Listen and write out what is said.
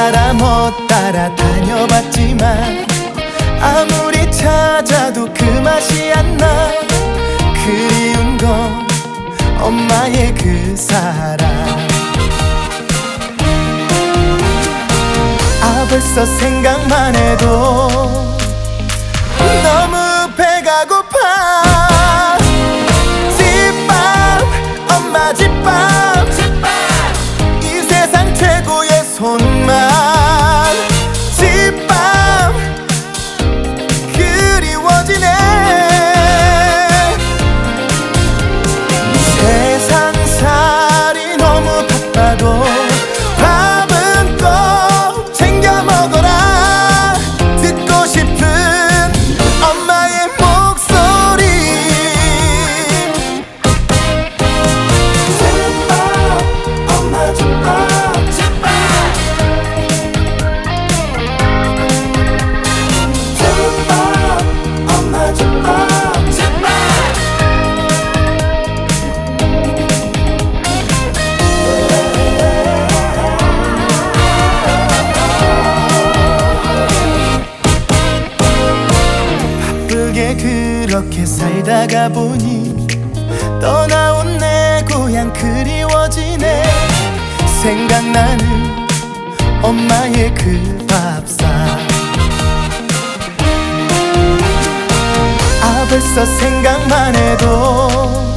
사람 못 따라다녀봤지만 아무리 찾아도 그 맛이 안 나. 그리운 건 엄마의 그 사랑. 아 벌써 생각만 해도 너무 배가 고파. 집밥 엄마 집밥 이 세상 최고의 손맛. 집밥 그리워지네. 세상살이 너무 바빠도 밥은 꼭 챙겨 먹어라. 듣고 싶은 엄마의 목소리. 집밥 엄마 집밥 집밥 집밥 엄마 집밥 집밥. 바쁘게 그렇게 살다가 보니 떠나온 내 고향 그리워지네. 생각나는 엄마의 그 밥상. 아 벌써 생각만 해도